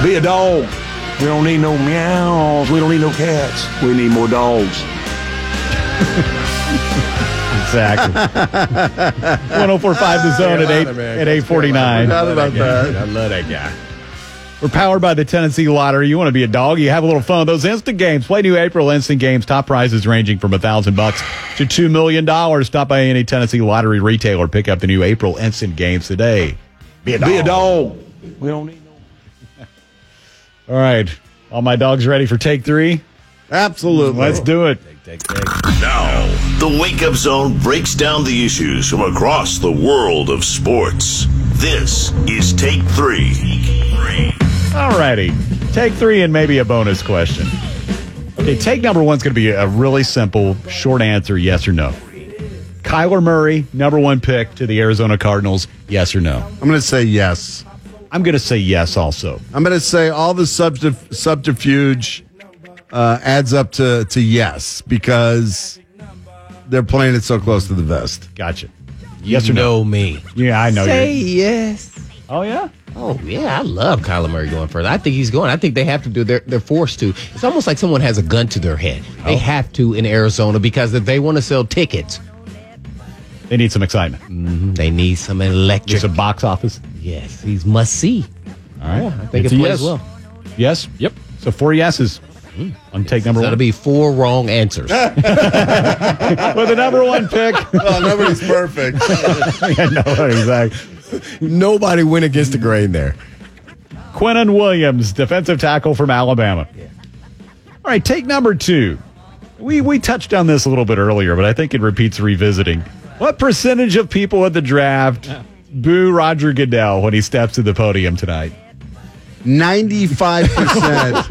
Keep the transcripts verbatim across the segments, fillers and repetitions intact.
Be a dog. We don't need no meows. We don't need no cats. We need more dogs. Exactly. one oh four point five The Zone at eight at eight forty-nine. Forgot about that. I love that guy. We're powered by the Tennessee Lottery. You want to be a dog? You have a little fun with those instant games. Play new April instant games. Top prizes ranging from a thousand bucks to two million dollars. Stop by any Tennessee Lottery retailer. Pick up the new April instant games today. Be a dog. Be a dog. We don't need no. All right. All my dogs ready for take three? Absolutely. Let's do it. Take, take, take. Now, the Wake Up Zone breaks down the issues from across the world of sports. This is Take Three. All righty. Take three and maybe a bonus question. Okay, take number one's going to be a really simple, short answer, yes or no. Kyler Murray, number one pick to the Arizona Cardinals, yes or no? I'm going to say yes. I'm going to say yes also. I'm going to say all the subterf- subterfuge uh, adds up to, to yes because they're playing it so close to the vest. Gotcha. Yes you or no? know me. Yeah, I know you. Say yes. Oh, yeah? Oh, yeah, I love Kyler Murray going further. I think he's going. I think they have to do. They're, they're forced to. It's almost like someone has a gun to their head. They Oh. have to in Arizona because if they want to sell tickets, They need some excitement. mm-hmm, they need some electric. Just a box office. Yes, he's must see. All right. I think It's it a plays yes. well. Yes? Yep. So four yeses on take number So that'll one. be four wrong answers. With the number one pick. Well, nobody's perfect. Yeah, no, exactly. Nobody went against the grain there. Quinnen Williams, defensive tackle from Alabama. Yeah. All right, take number two. We we touched on this a little bit earlier, but I think it repeats revisiting. What percentage of people at the draft boo Roger Goodell when he steps to the podium tonight? ninety-five percent.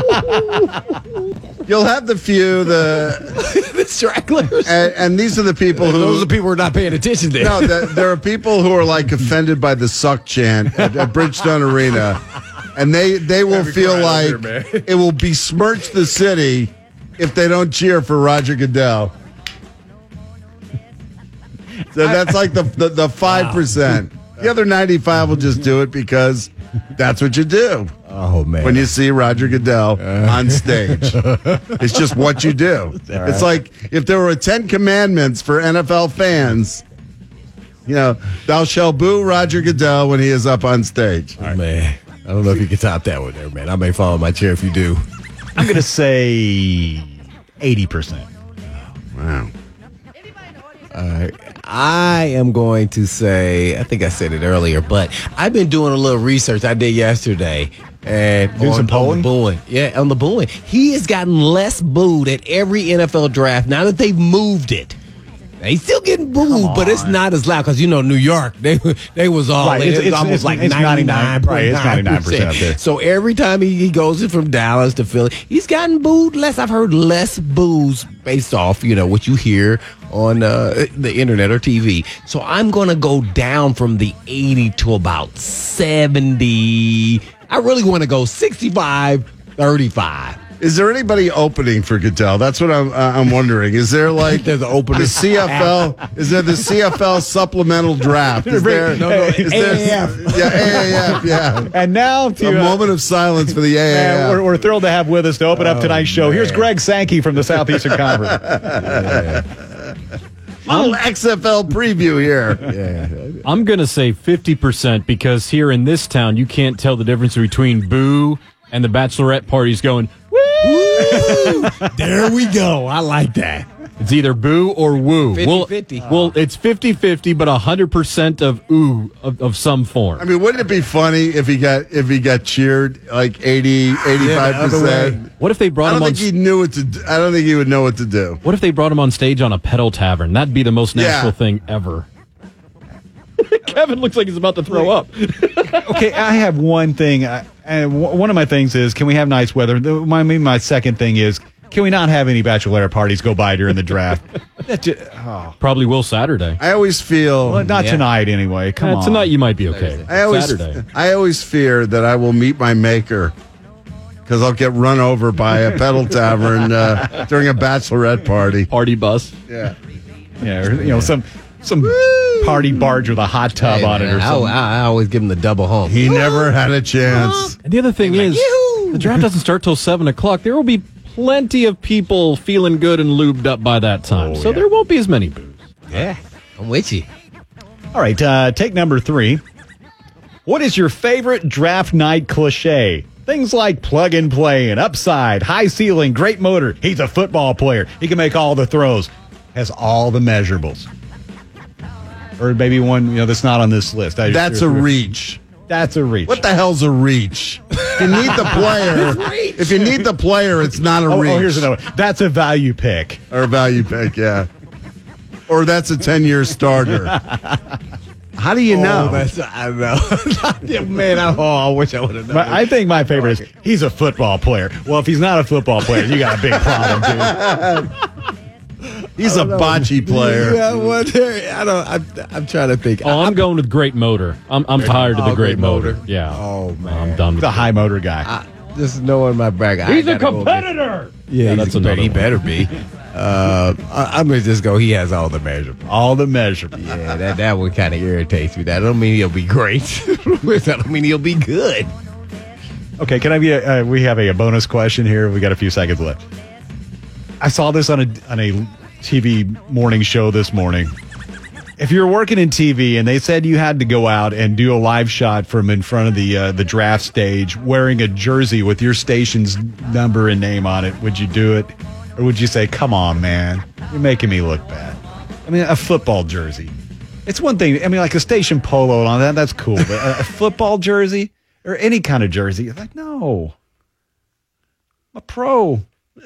You'll have the few, the The stragglers. and, and these are the people who... Those are the people who are not paying attention there. No, the, there are people who are like offended by the suck chant at, at Bridgestone Arena, and they, they will feel like it will besmirch the city if they don't cheer for Roger Goodell. So that's like the the, the five percent. The other ninety-five will just do it because that's what you do. Oh, man. When you see Roger Goodell on stage. It's just what you do. It's like if there were Ten Commandments for N F L fans, you know, thou shalt boo Roger Goodell when he is up on stage. Oh, man. I don't know if you can top that one there, man. I may fall in my chair if you do. I'm going to say eighty percent. Wow. All right. I am going to say, I think I said it earlier, but I've been doing a little research I did yesterday. And Doing on, some polling? on the booing. Yeah, on the booing. He has gotten less booed at every N F L draft now that they've moved it. Now, he's still getting booed, but it's not as loud because, you know, New York, they they was all Right, in. it's- It was it's- almost it's- like it's ninety-nine ninety-nine, right, it's ninety-nine percent up there. So every time he, he goes in from Dallas to Philly, he's gotten booed less. I've heard less boos based off, you know, what you hear on uh, the internet or T V. So I'm going to go down from the eighty to about seventy. I really want to go sixty-five, thirty-five. Is there anybody opening for Goodell? That's what I'm uh, I'm wondering. Is there like There's an opening. the C F L? Is there the C F L supplemental draft? Is there? No, no, is there A A F. Yeah, A A F. Yeah. And now A to uh, moment of silence for the A A F. man, we're, we're thrilled to have with us to open up tonight's show. Here's Greg Sankey from the Southeastern Conference. Little X F L preview here. Yeah. I'm going to say fifty percent because here in this town, you can't tell the difference between boo and the bachelorette parties going, woo! There we go. I like that. It's either boo or woo. fifty-fifty. Well, well, it's fifty-fifty, but one hundred percent of ooh of, of some form. I mean, wouldn't it be funny if he got if he got cheered like eighty, eighty-five percent? What if they I brought don't him on think he knew what to do. I don't think he would know what to do. What if they brought him on stage on a pedal tavern? That'd be the most natural Yeah. thing ever. Kevin looks like he's about to throw up. Okay, I have one thing, uh, and w- one of my things is, can we have nice weather? The, my, maybe my second thing is, can we not have any bachelorette parties go by during the draft? That ju- oh. Probably will Saturday. I always feel Well, not Yeah. tonight anyway. Come Uh, on. tonight you might be okay. I always Saturday. I always fear that I will meet my maker because I'll get run over by a pedal tavern uh, during a bachelorette party. Party bus. Yeah. Yeah, or, you know, some some party barge with a hot tub Hey, on it man, or I, something. I, I always give him the double home. He never had a chance. And the other thing is, "Yoo-hoo." the draft doesn't start till seven o'clock. There will be plenty of people feeling good and lubed up by that time, Oh, so yeah. there won't be as many boos. Yeah, I'm with you. All right, uh, take number three. What is your favorite draft night cliche? Things like plug and play and upside, high ceiling, great motor. He's a football player. He can make all the throws. Has all the measurables. Or maybe one, you know, that's not on this list. I That's a reach. That's a reach. What the hell's a reach? If you need the player, if you need the player, it's not a Oh, reach. oh, here's another one. That's a value pick. Or a value pick, yeah. Or that's a ten-year starter. How do you know? Oh, that's, I know. Man, I, oh, I wish I would have known. My, I think my favorite is he's a football player. Well, if he's not a football player, you got a big problem, dude. He's a bocce player. Yeah, well, there, I don't. I'm, I'm trying to think. Oh, I'm going with great motor. I'm I'm tired of the Oh, great great motor. motor. Yeah. Oh, man. I'm done with The it. high motor guy. I, just knowing my bracket. I He's a gotta go with- competitor. Yeah, Yeah, he's that's a competitor. another He one. better be. Uh, I, I'm gonna just go. He has all the measurables. all the measurements. Yeah, that that one kind of irritates me. That don't mean he'll be great. That don't mean he'll be good. Okay, can I be a, uh, we have a, a bonus question here. We got a few seconds left. I saw this on a on a T V morning show this morning. If you're working in T V and they said you had to go out and do a live shot from in front of the uh, the draft stage wearing a jersey with your station's number and name on it, would you do it? Or would you say, come on, man, you're making me look bad? I mean, a football jersey. It's one thing. I mean, like a station polo and all that, that's cool. But a, a football jersey or any kind of jersey, it's like, no. I'm a pro.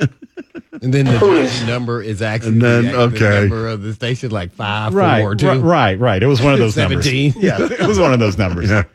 And then the jersey number is actually And then, the okay. number of the station, like five, Right, four, two. right, right, right. It was one of those seventeen. numbers. Yeah, it was one of those numbers. Yeah.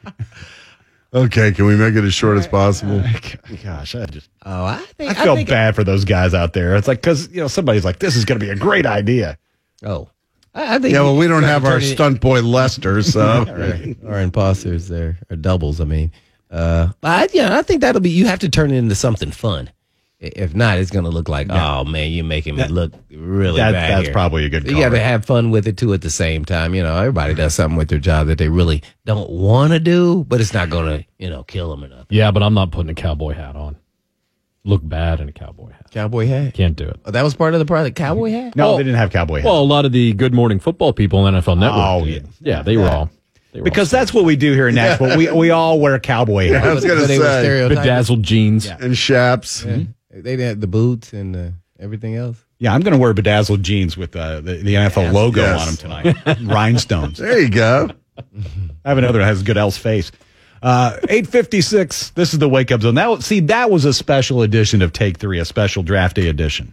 Okay, can we make it as short as possible? Gosh, I just Oh, I think I feel think, bad for those guys out there. It's like because you know somebody's like, this is going to be a great idea. Oh, I, I think. Yeah, well, we don't you have gotta our turn it- stunt boy Lester, so. or, or imposters there, or doubles. I mean, uh, I, yeah, I think that'll be. You have to turn it into something fun. I- If not, it's gonna look like, oh man, you're making me look really That- bad. that's here. probably a good You call, got to right? have fun with it too at the same time. You know, everybody does something with their job that they really don't want to do, but it's not gonna, you know, kill them or nothing. Yeah, but I'm not putting a cowboy hat on. Look bad in a cowboy hat. Cowboy hat. Can't do it. Oh, that was part of the product. Cowboy hat. No, Well- they didn't have cowboy hats. Well, a lot of the Good Morning Football people on N F L Network. Oh, did. yeah, they were all they were because that's what we do here in Nashville. We we all wear cowboy hats. I was But- going to but they were say. all stereotyping. bedazzled jeans. And Shaps. They didn't have the boots and uh, everything else. Yeah, I'm going to wear bedazzled jeans with uh, the, the N F L logo Yes. on them tonight. Rhinestones. There you go. I have another that has Goodell's face. Uh, eight fifty-six. This is the Wake Up Zone. That was, see, that was a special edition of Take Three, a special draft day edition.